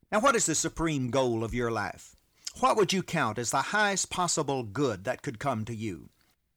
Now, what is the supreme goal of your life? What would you count as the highest possible good that could come to you?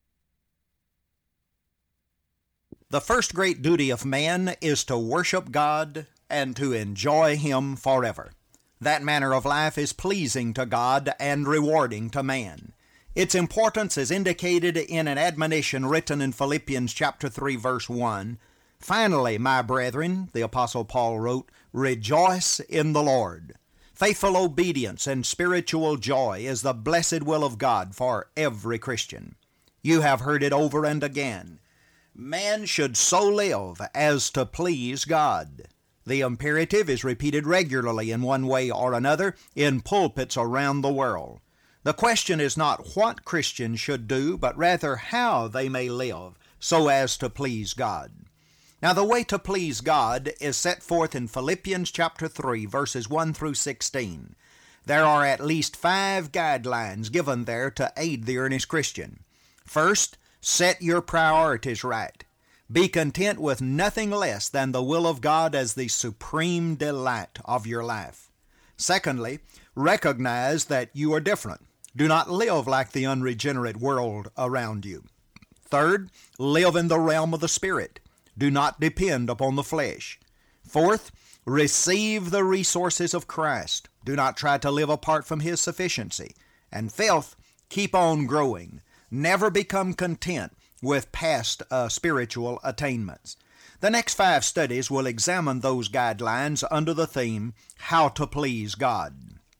The first great duty of man is to worship God and to enjoy Him forever. That manner of life is pleasing to God and rewarding to man. Its importance is indicated in an admonition written in Philippians chapter 3, verse 1. Finally, my brethren, the Apostle Paul wrote, rejoice in the Lord. Faithful obedience and spiritual joy is the blessed will of God for every Christian. You have heard it over and again. Man should so live as to please God. The imperative is repeated regularly in one way or another in pulpits around the world. The question is not what Christians should do, but rather how they may live so as to please God. Now, the way to please God is set forth in Philippians chapter 3, verses 1 through 16. There are at least 5 guidelines given there to aid the earnest Christian. First, set your priorities right. Be content with nothing less than the will of God as the supreme delight of your life. Secondly, recognize that you are different. Do not live like the unregenerate world around you. Third, live in the realm of the Spirit. Do not depend upon the flesh. Fourth, receive the resources of Christ. Do not try to live apart from His sufficiency. And fifth, keep on growing. Never become content with past spiritual attainments. The next 5 studies will examine those guidelines under the theme, How to Please God.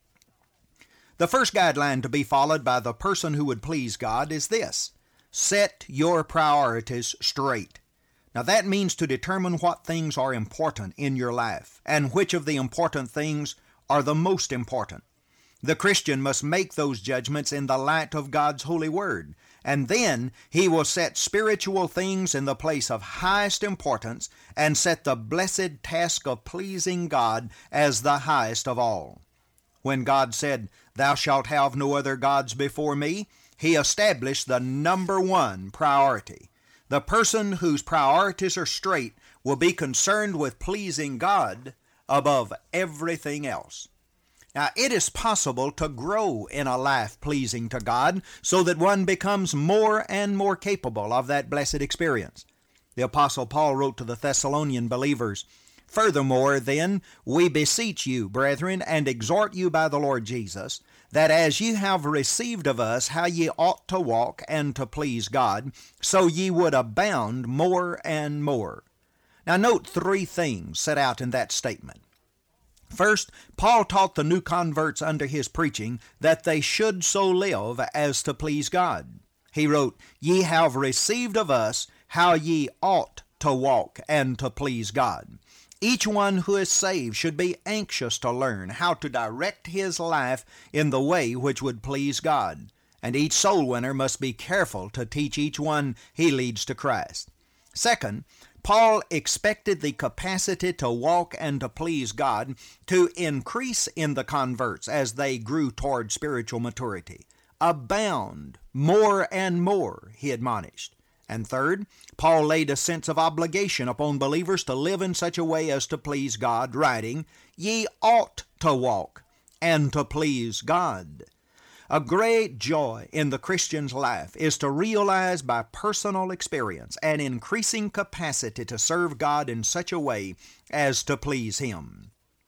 The first guideline to be followed by the person who would please God is this: set your priorities straight. Now that means to determine what things are important in your life and which of the important things are the most important. The Christian must make those judgments in the light of God's holy word, and then he will set spiritual things in the place of highest importance and set the blessed task of pleasing God as the highest of all. When God said, "Thou shalt have no other gods before me," He established the number 1 priority. The person whose priorities are straight will be concerned with pleasing God above everything else. Now, it is possible to grow in a life pleasing to God so that one becomes more and more capable of that blessed experience. The Apostle Paul wrote to the Thessalonian believers, "Furthermore, then, we beseech you, brethren, and exhort you by the Lord Jesus, that as ye have received of us how ye ought to walk and to please God, so ye would abound more and more." Now, note 3 things set out in that statement. First, Paul taught the new converts under his preaching that they should so live as to please God. He wrote, "Ye have received of us how ye ought to walk and to please God." Each one who is saved should be anxious to learn how to direct his life in the way which would please God. And each soul winner must be careful to teach each one he leads to Christ. Second, Paul expected the capacity to walk and to please God to increase in the converts as they grew toward spiritual maturity. Abound more and more, he admonished. And third, Paul laid a sense of obligation upon believers to live in such a way as to please God, writing, "Ye ought to walk and to please God." A great joy in the Christian's life is to realize by personal experience an increasing capacity to serve God in such a way as to please Him.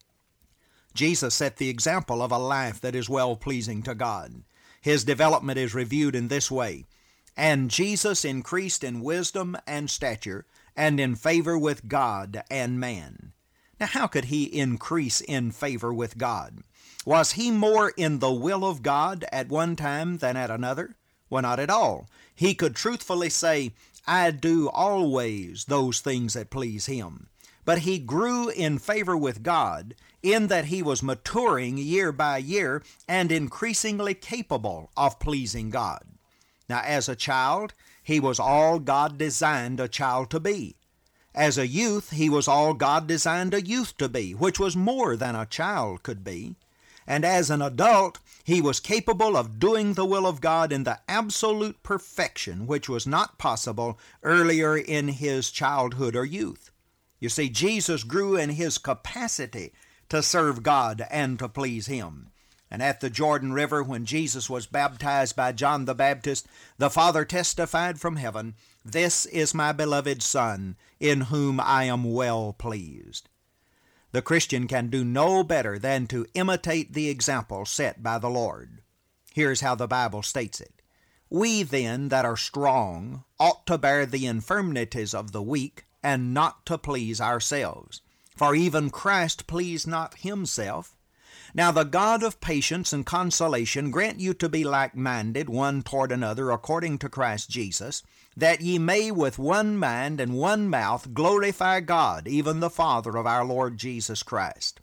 Jesus set the example of a life that is well-pleasing to God. His development is reviewed in this way: "And Jesus increased in wisdom and stature, and in favor with God and man." Now, how could he increase in favor with God? Was he more in the will of God at one time than at another? Well, not at all. He could truthfully say, "I do always those things that please Him." But he grew in favor with God in that he was maturing year by year and increasingly capable of pleasing God. Now, as a child, he was all God designed a child to be. As a youth, he was all God designed a youth to be, which was more than a child could be. And as an adult, he was capable of doing the will of God in the absolute perfection which was not possible earlier in his childhood or youth. You see, Jesus grew in his capacity to serve God and to please Him. And at the Jordan River, when Jesus was baptized by John the Baptist, the Father testified from heaven, "This is my beloved Son, in whom I am well pleased." The Christian can do no better than to imitate the example set by the Lord. Here's how the Bible states it. "We then that are strong ought to bear the infirmities of the weak, and not to please ourselves. For even Christ pleased not himself. Now the God of patience and consolation grant you to be like-minded one toward another according to Christ Jesus, that ye may with one mind and one mouth glorify God, even the Father of our Lord Jesus Christ."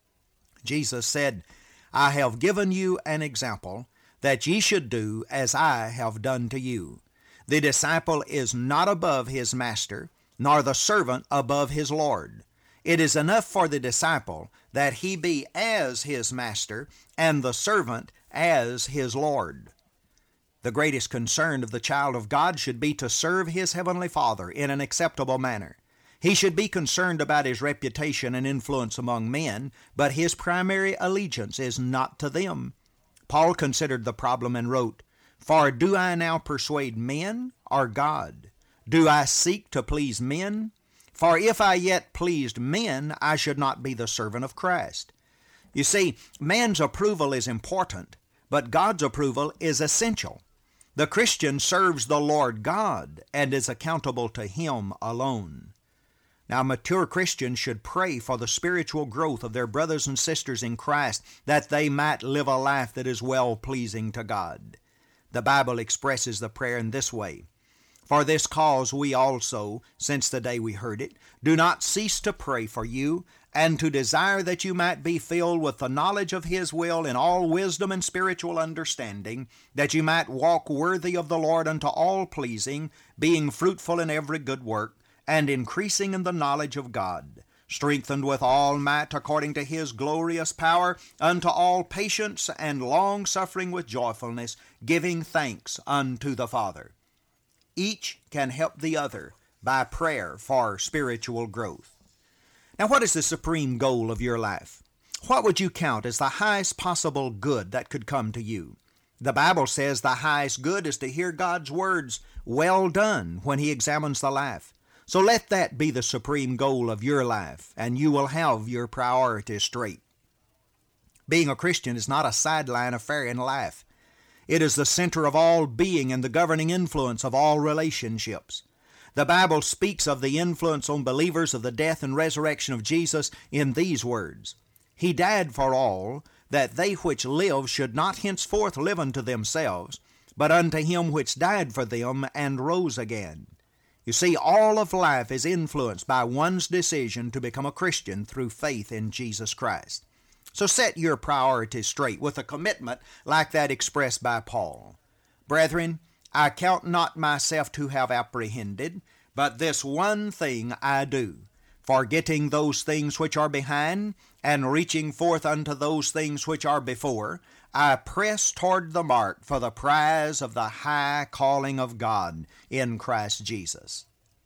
Jesus said, "I have given you an example, that ye should do as I have done to you. The disciple is not above his master, nor the servant above his Lord. It is enough for the disciple that he be as his master, and the servant as his Lord." The greatest concern of the child of God should be to serve his heavenly Father in an acceptable manner. He should be concerned about his reputation and influence among men, but his primary allegiance is not to them. Paul considered the problem and wrote, "For do I now persuade men or God? Do I seek to please men? For if I yet pleased men, I should not be the servant of Christ." You see, man's approval is important, but God's approval is essential. The Christian serves the Lord God and is accountable to Him alone. Now, mature Christians should pray for the spiritual growth of their brothers and sisters in Christ, that they might live a life that is well-pleasing to God. The Bible expresses the prayer in this way, "For this cause we also, since the day we heard it, do not cease to pray for you, and to desire that you might be filled with the knowledge of His will in all wisdom and spiritual understanding, that you might walk worthy of the Lord unto all pleasing, being fruitful in every good work, and increasing in the knowledge of God, strengthened with all might according to His glorious power, unto all patience and long-suffering with joyfulness, giving thanks unto the Father." Each can help the other by prayer for spiritual growth. Now, what is the supreme goal of your life? What would you count as the highest possible good that could come to you? The Bible says the highest good is to hear God's words, "Well done," when He examines the life. So let that be the supreme goal of your life, and you will have your priorities straight. Being a Christian is not a sideline affair in life. It is the center of all being and the governing influence of all relationships. The Bible speaks of the influence on believers of the death and resurrection of Jesus in these words, "He died for all, that they which live should not henceforth live unto themselves, but unto Him which died for them and rose again." You see, all of life is influenced by one's decision to become a Christian through faith in Jesus Christ. So set your priorities straight with a commitment like that expressed by Paul. "Brethren, I count not myself to have apprehended, but this one thing I do, forgetting those things which are behind, and reaching forth unto those things which are before, I press toward the mark for the prize of the high calling of God in Christ Jesus."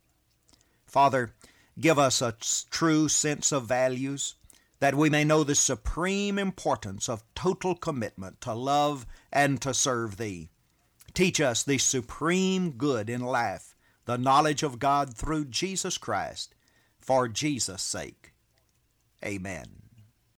Father, give us a true sense of values, that we may know the supreme importance of total commitment to love and to serve Thee. Teach us the supreme good in life, the knowledge of God through Jesus Christ, for Jesus' sake. Amen.